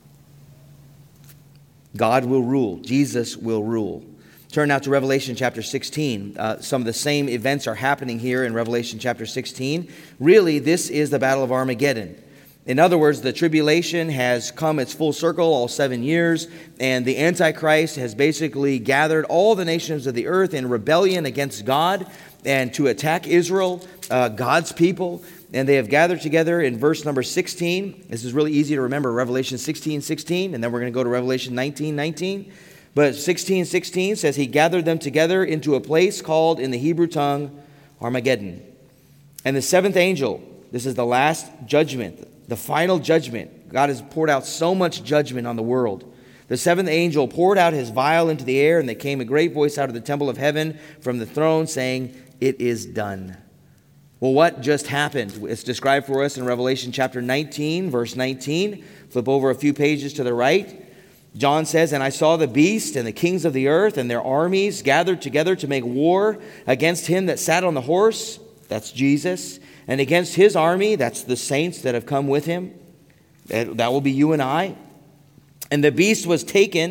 God will rule. Jesus will rule. Turn now to Revelation chapter sixteen. Uh, some of the same events are happening here in Revelation chapter sixteen. Really, this is the battle of Armageddon. In other words, the tribulation has come its full circle, all seven years, and the Antichrist has basically gathered all the nations of the earth in rebellion against God and to attack Israel, uh, God's people. And they have gathered together in verse number sixteen. This is really easy to remember, Revelation sixteen sixteen, and then we're going to go to Revelation nineteen nineteen. But sixteen sixteen says, He gathered them together into a place called in the Hebrew tongue Armageddon. And the seventh angel, this is the last judgment, the final judgment. God has poured out so much judgment on the world. The seventh angel poured out his vial into the air, and there came a great voice out of the temple of heaven from the throne saying, It is done. Well, what just happened? It's described for us in Revelation chapter nineteen, verse nineteen. Flip over a few pages to the right. John says, And I saw the beast and the kings of the earth and their armies gathered together to make war against him that sat on the horse, that's Jesus, and against his army, that's the saints that have come with him. That, that will be you and I. And the beast was taken,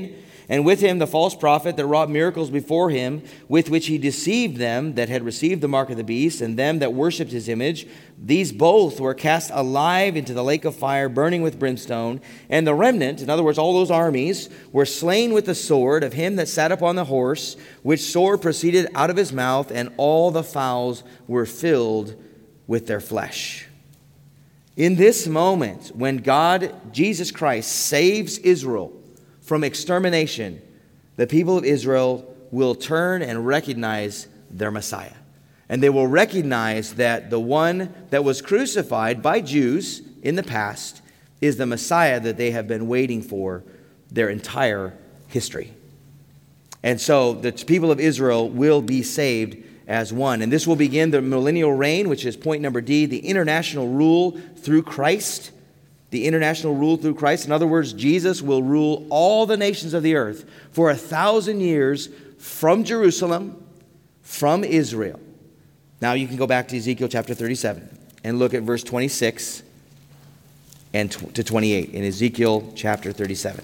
And with him the false prophet that wrought miracles before him, with which he deceived them that had received the mark of the beast, and them that worshipped his image. These both were cast alive into the lake of fire, burning with brimstone. And the remnant, in other words, all those armies, were slain with the sword of him that sat upon the horse, which sword proceeded out of his mouth, and all the fowls were filled with their flesh. In this moment, when God, Jesus Christ, saves Israel from extermination, the people of Israel will turn and recognize their Messiah. And they will recognize that the one that was crucified by Jews in the past is the Messiah that they have been waiting for their entire history. And so the people of Israel will be saved as one. And this will begin the millennial reign, which is point number D, the international rule through Christ. The international rule through Christ. In other words, Jesus will rule all the nations of the earth for a thousand years from Jerusalem, from Israel. Now you can go back to Ezekiel chapter thirty-seven and look at verse twenty-six and to twenty-eight in Ezekiel chapter thirty-seven.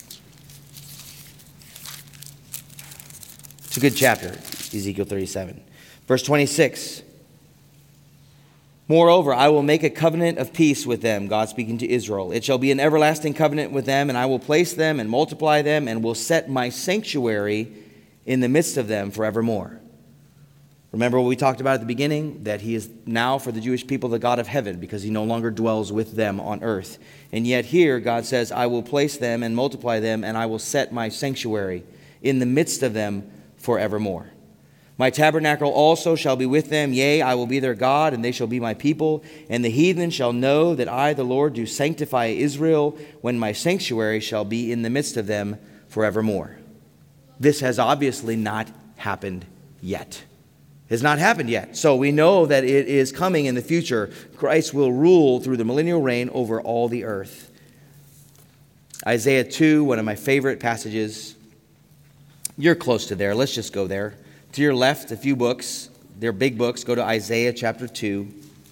It's a good chapter, Ezekiel thirty-seven. Verse twenty-six. Moreover, I will make a covenant of peace with them, God speaking to Israel. It shall be an everlasting covenant with them, and I will place them and multiply them, and will set my sanctuary in the midst of them forevermore. Remember what we talked about at the beginning? That he is now for the Jewish people the God of heaven, because he no longer dwells with them on earth. And yet here God says, I will place them and multiply them, and I will set my sanctuary in the midst of them forevermore. My tabernacle also shall be with them, yea, I will be their God, and they shall be my people. And the heathen shall know that I, the Lord, do sanctify Israel, when my sanctuary shall be in the midst of them forevermore. This has obviously not happened yet. It has not happened yet. So we know that it is coming in the future. Christ will rule through the millennial reign over all the earth. Isaiah two, one of my favorite passages. You're close to there. Let's just go there. To your left, a few books. They're big books. Go to Isaiah chapter two.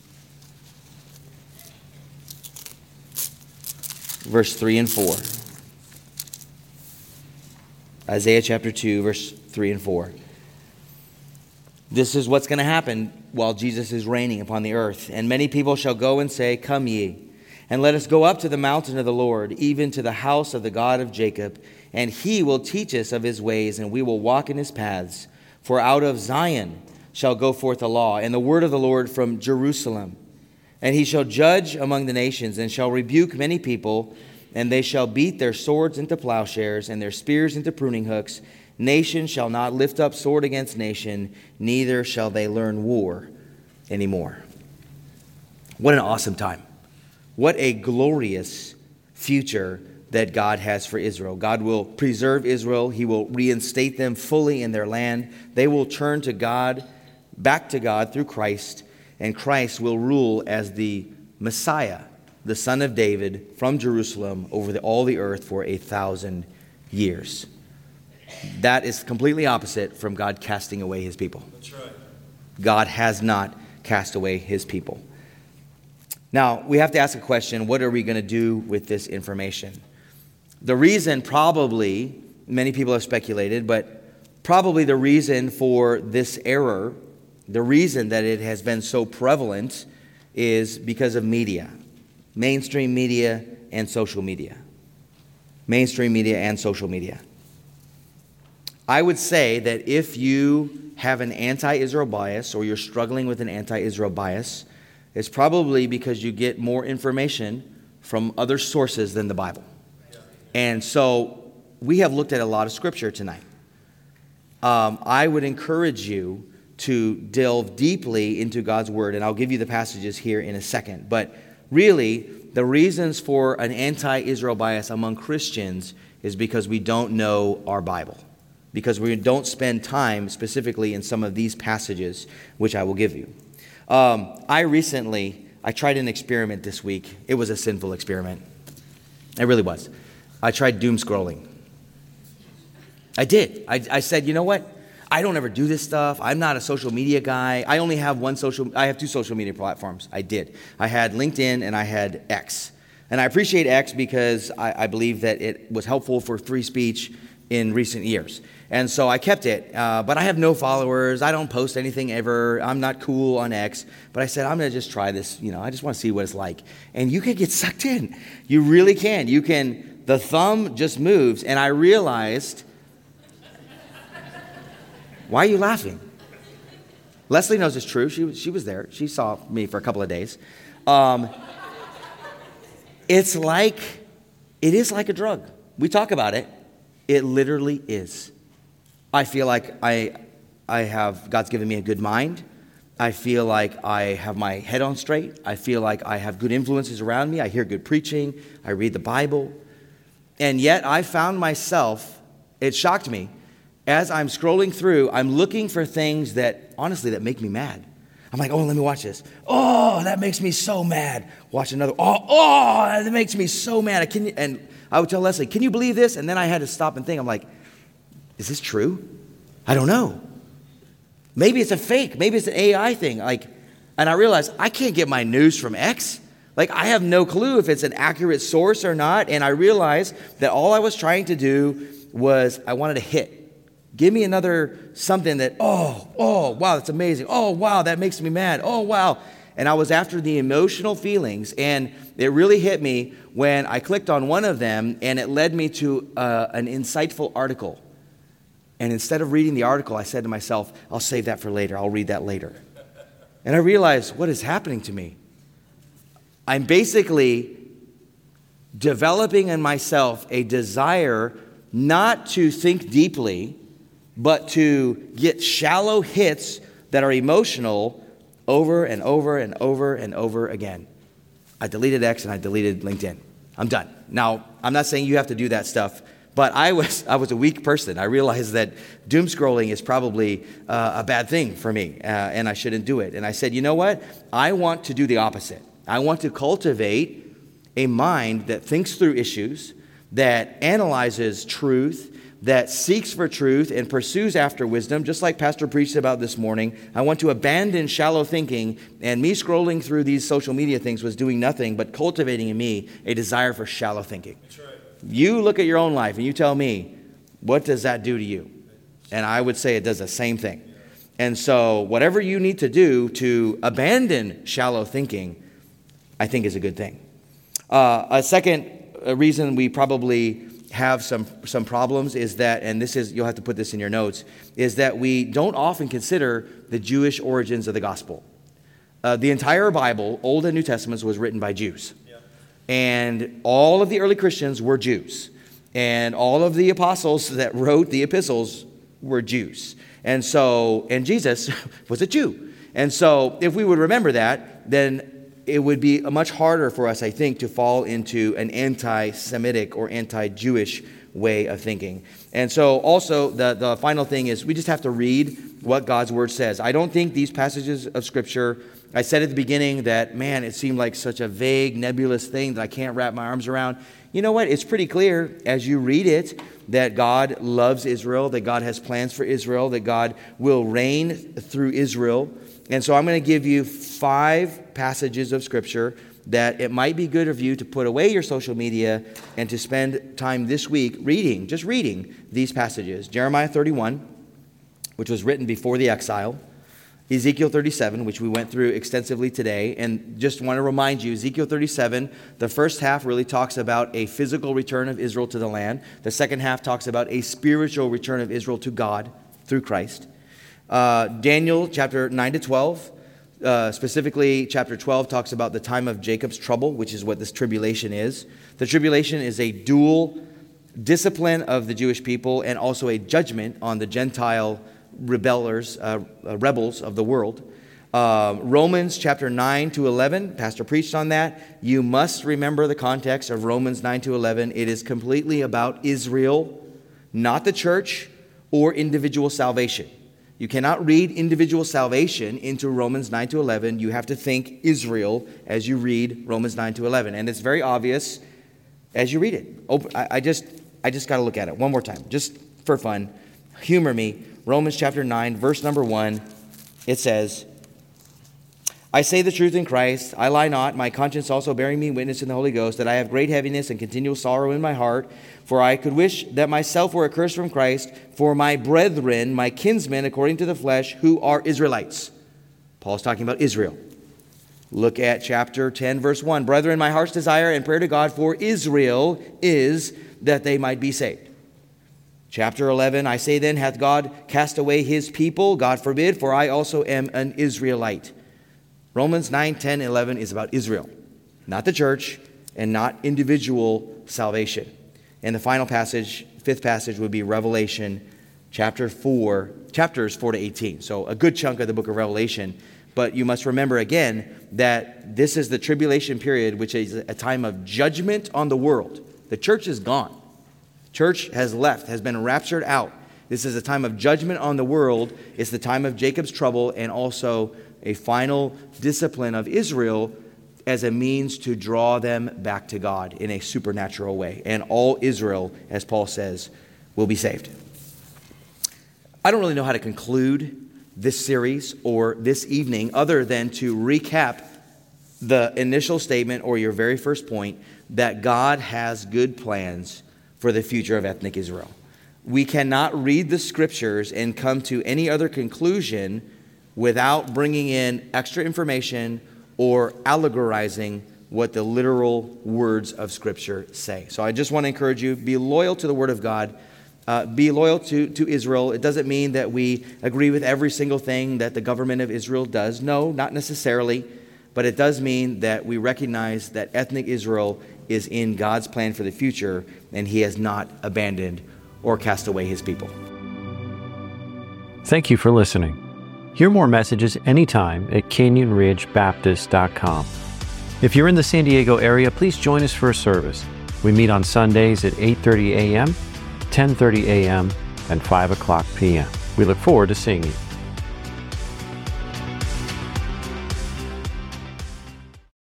Verse three and four. Isaiah chapter two, verse three and four. This is what's going to happen while Jesus is reigning upon the earth. And many people shall go and say, Come ye, and let us go up to the mountain of the Lord, even to the house of the God of Jacob. And he will teach us of his ways, and we will walk in his paths. For out of Zion shall go forth the law, and the word of the Lord from Jerusalem. And he shall judge among the nations, and shall rebuke many people, and they shall beat their swords into plowshares, and their spears into pruning hooks. Nation shall not lift up sword against nation, neither shall they learn war anymore. What an awesome time. What a glorious future that God has for Israel. God will preserve Israel. He will reinstate them fully in their land. They will turn to God, back to God through Christ, and Christ will rule as the Messiah, the Son of David, from Jerusalem over the, all the earth for a thousand years. That is completely opposite from God casting away his people.
That's right.
God has not cast away his people. Now, we have to ask a question, what are we going to do with this information? The reason probably, many people have speculated, but probably the reason for this error, the reason that it has been so prevalent is because of media. Mainstream media and social media. Mainstream media and social media. I would say that if you have an anti-Israel bias or you're struggling with an anti-Israel bias, it's probably because you get more information from other sources than the Bible. And so we have looked at a lot of scripture tonight. Um, I would encourage you to delve deeply into God's word, and I'll give you the passages here in a second. But really, the reasons for an anti-Israel bias among Christians is because we don't know our Bible, because we don't spend time specifically in some of these passages, which I will give you. Um, I recently, I tried an experiment this week. It was a sinful experiment. It really was. I tried doom scrolling. I did. I, I said, you know what? I don't ever do this stuff. I'm not a social media guy. I only have one social, I have two social media platforms. I did. I had LinkedIn and I had X. And I appreciate X because I, I believe that it was helpful for free speech in recent years. And so I kept it, uh, but I have no followers. I don't post anything ever. I'm not cool on X. But I said, I'm going to just try this. You know, I just want to see what it's like. And you can get sucked in. You really can. You can, the thumb just moves. And I realized, why are you laughing? Leslie knows it's true. She was, she was there. She saw me for a couple of days. Um, it's like, it is like a drug. We talk about it. It literally is. I feel like I, I have, God's given me a good mind. I feel like I have my head on straight. I feel like I have good influences around me. I hear good preaching. I read the Bible. And yet I found myself, it shocked me, as I'm scrolling through, I'm looking for things that, honestly, that make me mad. I'm like, oh, let me watch this. Oh, that makes me so mad. Watch another. Oh, oh, that makes me so mad. Can you, and I would tell Leslie, can you believe this? And then I had to stop and think. I'm like, is this true? I don't know. Maybe it's a fake. Maybe it's an A I thing. Like, and I realized I can't get my news from X. Like, I have no clue if it's an accurate source or not. And I realized that all I was trying to do was I wanted to hit. Give me another something that, oh, oh, wow, that's amazing. Oh, wow, that makes me mad. Oh, wow. And I was after the emotional feelings, and it really hit me when I clicked on one of them, and it led me to uh, an insightful article. And instead of reading the article, I said to myself, I'll save that for later. I'll read that later. And I realized what is happening to me. I'm basically developing in myself a desire not to think deeply, but to get shallow hits that are emotional over and over and over and over again. I deleted X and I deleted LinkedIn. I'm done. Now, I'm not saying you have to do that stuff, but I was I was a weak person. I realized that doom scrolling is probably uh, a bad thing for me, uh, and I shouldn't do it. And I said, you know what? I want to do the opposite. I want to cultivate a mind that thinks through issues, that analyzes truth, that seeks for truth and pursues after wisdom, just like Pastor preached about this morning. I want to abandon shallow thinking, and me scrolling through these social media things was doing nothing but cultivating in me a desire for shallow thinking. That's right. You look at your own life and you tell me, what does that do to you? And I would say it does the same thing. And so whatever you need to do to abandon shallow thinking, I think is a good thing. Uh, a second reason we probably have some some problems is that, and this is, you'll have to put this in your notes, is that we don't often consider the Jewish origins of the gospel. Uh, the entire Bible, Old and New Testaments, was written by Jews. Yeah. And all of the early Christians were Jews. And all of the apostles that wrote the epistles were Jews. And so, and Jesus was a Jew. And so if we would remember that, then it would be much harder for us, I think, to fall into an anti-Semitic or anti-Jewish way of thinking. And so also the, the final thing is we just have to read what God's word says. I don't think these passages of Scripture, I said at the beginning that, man, it seemed like such a vague, nebulous thing that I can't wrap my arms around. You know what? It's pretty clear as you read it that God loves Israel, that God has plans for Israel, that God will reign through Israel. And so I'm going to give you five passages of Scripture that it might be good of you to put away your social media and to spend time this week reading, just reading these passages. Jeremiah thirty-one, which was written before the exile. Ezekiel thirty-seven, which we went through extensively today. And just want to remind you, Ezekiel thirty-seven, the first half really talks about a physical return of Israel to the land. The second half talks about a spiritual return of Israel to God through Christ. Uh, Daniel chapter nine to twelve, uh, specifically chapter twelve talks about the time of Jacob's trouble, which is what this tribulation is. The tribulation is a dual discipline of the Jewish people and also a judgment on the Gentile rebellers, uh, uh, rebels of the world. Uh, Romans chapter nine to eleven, Pastor preached on that. You must remember the context of Romans nine to eleven. It is completely about Israel, not the church or individual salvation. You cannot read individual salvation into Romans nine to eleven. You have to think Israel as you read Romans nine to eleven. And it's very obvious as you read it. I, I just I just got to look at it one more time, just for fun. Humor me. Romans chapter nine, verse number one, it says, I say the truth in Christ, I lie not, my conscience also bearing me witness in the Holy Ghost, that I have great heaviness and continual sorrow in my heart, for I could wish that myself were accursed from Christ for my brethren, my kinsmen according to the flesh, who are Israelites. Paul's talking about Israel. Look at chapter ten, verse one. Brethren, my heart's desire and prayer to God for Israel is that they might be saved. Chapter eleven, I say then, hath God cast away his people? God forbid, for I also am an Israelite. Romans nine, ten, eleven is about Israel, not the church, and not individual salvation. And the final passage, fifth passage, would be Revelation chapter four, chapters four to eighteen. So a good chunk of the book of Revelation. But you must remember again that this is the tribulation period, which is a time of judgment on the world. The church is gone. Church has left, has been raptured out. This is a time of judgment on the world. It's the time of Jacob's trouble and also a final discipline of Israel as a means to draw them back to God in a supernatural way. And all Israel, as Paul says, will be saved. I don't really know how to conclude this series or this evening other than to recap the initial statement or your very first point that God has good plans for the future of ethnic Israel. We cannot read the scriptures and come to any other conclusion without bringing in extra information or allegorizing what the literal words of Scripture say. So I just want to encourage you, be loyal to the Word of God. Uh, be loyal to, to Israel. It doesn't mean that we agree with every single thing that the government of Israel does. No, not necessarily. But it does mean that we recognize that ethnic Israel is in God's plan for the future, and He has not abandoned or cast away His people.
Thank you for listening. Hear more messages anytime at canyon ridge baptist dot com. If you're in the San Diego area, please join us for a service. We meet on Sundays at eight thirty a.m., ten thirty a.m., and five o'clock p.m. We look forward to seeing you.